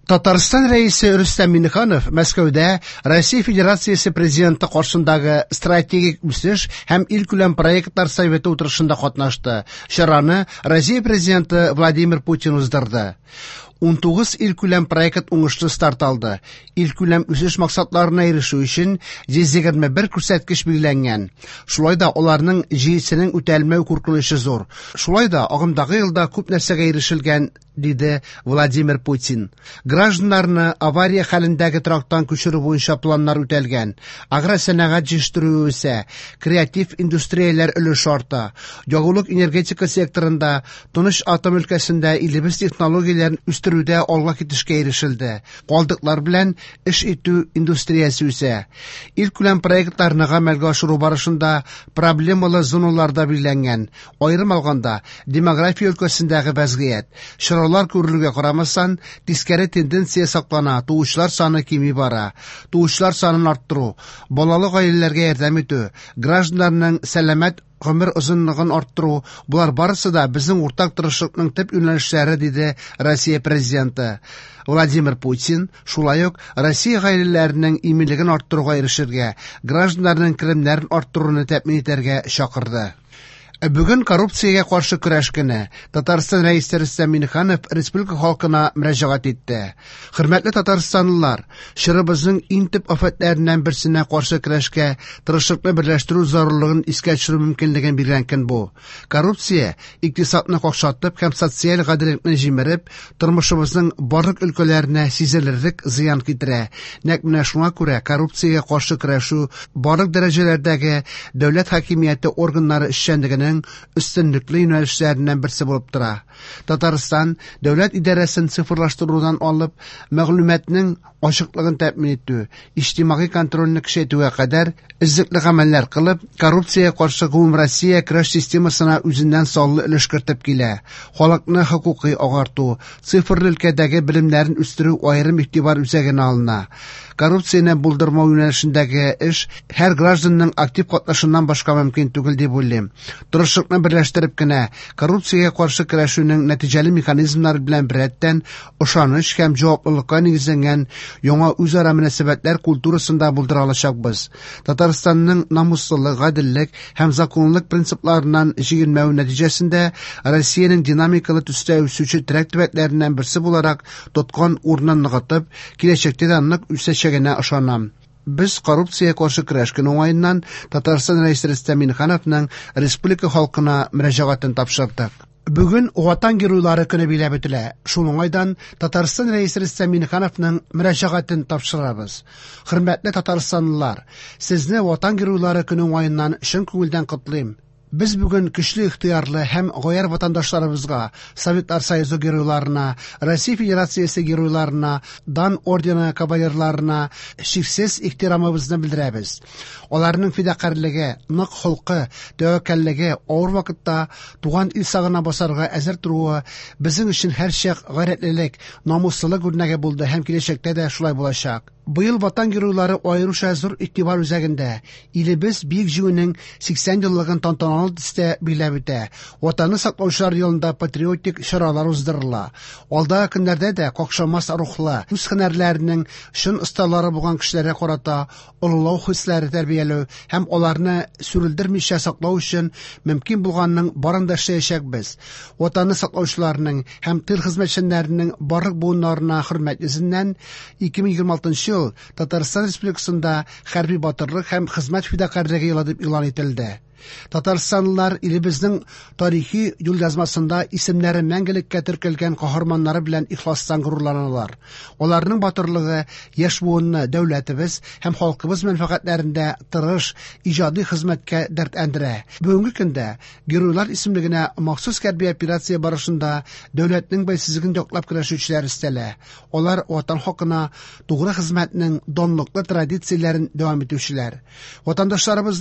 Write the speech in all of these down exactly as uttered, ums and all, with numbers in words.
Татарстан рәисе Рөстәм Миңнеханов Мәскәүдә Россия Федерациясе президенты каршындагы стратегик үсеш һәм илкүләм проектлар советы утырышында катнашты. Чараны Россия президенты Владимир Путин уздырды. он тугыз илкүләм проект уңышлы старт алды. Илкүләм үсеш максатларына ирешү өчен йөз егерме бер күрсәткеч билгеләнгән. Шулай да аларның җидесенең үтәлмәү куркынычы зур. Шулай да агымдагы елда күп нәрсәгә ирешелгән, диде Владимир Путин. Гражданнарны авария хәлендәге трактан күчерү буенча планнар үтәлгән. Агросәнәгать җитештерүе үсә, креатив индустрияләр өлеше арта. Ягулык энергетика секторында, Тыныч атом өлкәсендә илебез технологияләрен үстерүдә алга китешкә ирешелде. Калдыклар белән эш итү индустриясе үсә. Илкүләм проектларны гамәлгә ашыру барышында проблемалы зоналарда билгеләнгән. Аерым алганда, демография өлкәсендәге вәзгыять, чаралар күрелүгә карамастан, тискәре тенденция саклана, туучылар саны кими бара. Туучылар санын арттыру, балалы гаиләләргә ярдәм итү, гражданнарның сәламәт гомер озынлыгын арттыру, булар барысы да безнең уртак тырышлыкның төп юнәлешләре, диде Россия президенты. Владимир Путин шулай ук Россия гаиләләренең иминлеген арттыруга ирешергә, гражданнарның керемнәрен арттыруны тәэмин итәргә чакырды. Бүген коррупциягә каршы көрәш көне. Татарстан рәисе Рөстәм Миңнеханов республика халкына мөрәҗәгать итте. Хөрмәтле татарстанлылар, чорыбызның иң төп афәтләреннән берсенә каршы көрәшкә тырышлыкны берләштерү зарурлыгын искә төшерү мөмкинлеген биргән көн бу. Коррупция икътисадны какшатып һәм социаль гадиллекне җимереп, тормышыбызның барлык өлкәләренә сизелерлек зыян китерә. Нәкъ менә шуңа күрә коррупциягә каршы көрәшү барлык дәрәҗәләрдәге дәүләт хакимияте органнары эшчәнлегенең өстенлекле юнәлешләреннән берсе булып тора. Татарстан дәүләт идарәсен цифрлаштырудан алып, мәгълүматның ачыклыгын тәэмин итү, иҗтимагый контрольне көчәйтүгә кадәр иззекле гамәлләр кылып, коррупциягә каршы гомум Россия көрәш системасына үзеннән саллы өлеш кертеп килә. Халыкны хокукый агарту, цифрлы өлкәдәге белемнәрен үстерү аерым игътибар үзәгенә алына. Коррупцияны булдырмау юнәлешендәге эш һәр гражданның актив катнашыннан башка мөмкин түгел дип уйлыйм. Тырышлыкны берләштереп кенә коррупциягә каршы көрәшүнең нәтиҗәле механизмнары белән беррәттән ышаныч һәм җаваплылыкка нигезләнгән яңа үзара мөнәсәбәтләр культурасында булдыра алачакбыз. Татарстанның намуслылык, гаделлек һәм законлык принципларыннан җигелмәү нәтиҗәсендә Россиянең динамикалы төстә үсүче терәк төбәкләреннән берсе буларак тоткан урынын ныгытып, киләчәктә дә нык үсәчәгенә ышанам. Без коррупциягә каршы көрәш көне уңаеннан Татарстан рәисе Рөстәм Миңнехановның республика халкына мөрәҗәгатен тапшырдык. Бүген Ватан геройлары көне биләп үтелә. Шул уңайдан Татарстан рәисе Рөстәм Миңнехановның мөрәҗәгатен тапшырабыз. Хөрмәтле татарстанлылар, сезне Ватан геройлары көне уңаеннан чын күңелдән котлыйм. Без бүген көчле ихтыярлы һәм гаяр ватандашларыбызга, Советлар Союзы геройларына, Россия Федерациясе геройларына, дан ордены кавалерларына чиксез ихтирамыбызны белдерәбез. Аларның фидакарьлеге, нык холкы, тәвәккәллеге авыр вакытта туган ил сагына басарга әзер туруы безнең өчен һәрчак гайрәтлелек, намуслылык үрнәге булды һәм киләчәктә дә шулай булачак. Быел Ватан геройлары аеруча зур игътибар үзәгендә. Илебез бик җиңүнең сиксән еллыгын тантаналы төстә биләп үтә. Ватанны саклаучылар елында патриотик чаралар уздырыла. Алда көннәрдә дә какшамас рухлы, үз һөнәрләренең чын осталары булган кешеләргә карата олылау хисләре тәрбияләү һәм аларны сүрелдермичә саклау өчен мөмкин булганның барын да эшләячәкбез. Ватанны саклаучыларның һәм тыл хезмәтчәннәренең барлык буыннарына хөрмәт йөзеннән ике мең егерме ел Татарстан Республикасында хәрби батырлык һәм хезмәт фидакарьлеге елы дип игълан ителде. Татарстанлылар илебезнең тарихи юлъязмасында исемнәре мәңгелеккә теркәлгән каһарманнары белән ихластан горурланалар. Аларның батырлыгы яшь буынны дәүләтебез һәм халкыбыз мәнфәгатьләрендә тырыш, иҗади хезмәткә дәртләндерә. Бүгенге көндә геройлар исемлегенә махсус хәрби операция барышында дәүләтнең бәйсезлеген яклап көрәшүчеләр өстәлә. Алар ватан хакына тугры хезмәтнең данлыклы традицияләрен дәвам итүчеләр. Ватандашларыбызның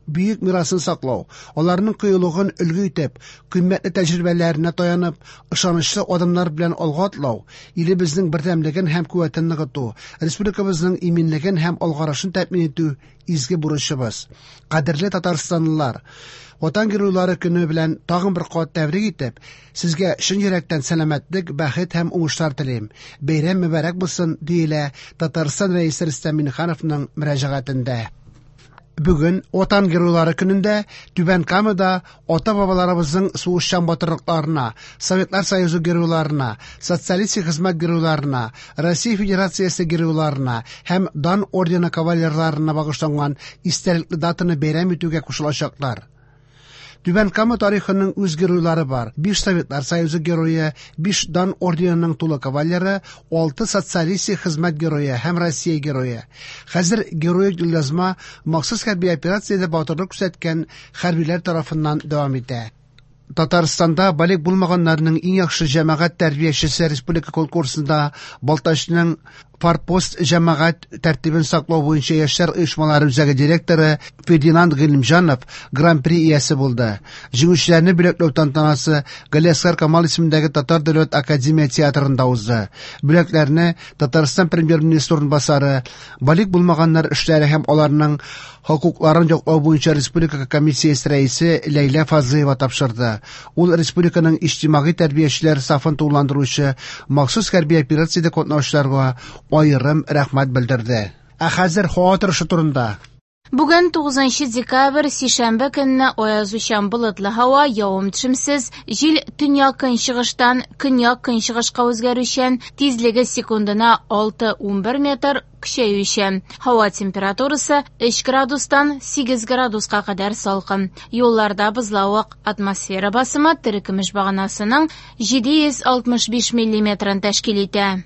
büyük miraсын саклау, аларның кыюлыгын өлгө итеп, кыйммәтле тәҗрибәләренә таянып, ышанычлы адымнар белән алга атлау, илебезнең бердәмлеген һәм куәтен ныгыту, республикабызның иминлеген һәм алгарышын тәэмин итү изге бурычыбыз. Кадерле татарстанлылар, Ватан геройлары көне белән тагын бер кат тәбрик итеп, сезгә чын йөрәктән сәламәтлек, бәхет һәм уңышлар телим. Бәйрәм мөбарәк булсын, диелә Татарстан рәисе Рөстәм Миңнехановның мөрәҗәгатендә. Бүген Ватан геройлары көнендә Түбән Камада ата-бабаларыбызның сугышчан батырлыкларына, Советлар Союзы геройларына, социалистик хезмәт геройларына, Россия Федерациясе геройларына һәм Дан ордены кавалерларына багышланган истәлекле датаны бәйрәм итүгә кушылачаклар. Түбән Кама тарихының үз геройлары бар. биш Советлар Союзы герое, биш Дан орденының тулы кавалеры, алты социалистик хезмәт герое һәм Россия герое. Хәзер героик юлъязма махсус хәрби операциядә батырлык күрсәткән хәрбиләр тарафыннан дәвам итә. Татарстанда балик булмаганнарның иң яхшы җәмәгать тәрбиячесе республика конкурсында Балтачның Форпост җәмәгать тәртибен саклау буенча яшьләр оешмалары үзәге директоры Фердинанд Гыйлемҗанов гран-при иясе булды. Җиңүчеләрне бүләкләү тантанасы Галиәсгар Камал исемендәге Татар дәүләт академия театрында узды. Бүләкләрне Татарстан премьер-министры урынбасары, балик булмаганнар эшләре һәм аларның хокукларын яклау буенча республика комиссиясе рәисе Ләйлә Фазыева тапшырды. Ул республиканың иҗтимагый тәрбиячеләр сафын тулыландыручы махсус хәрби операциядә катнашучыларга аерым рәхмәт белдерде. Ә хәзер һава торышы турында. Бүген тугызынчы декабрь сишәмбе көнне аязучан болытлы һава, явым-төшемсез, җил төньяк-көнчыгыштан көньяк-көнчыгышка үзгәрүчән, тизлеге секундына алты-унбер метр көчәючән. Һава температурасы өч градустан сигез градуска кадәр салкын. Юлларда бозлавык, атмосфера басымы терекемеш баганасының җиде йөз алтмыш биш миллиметрын тәшкил итә.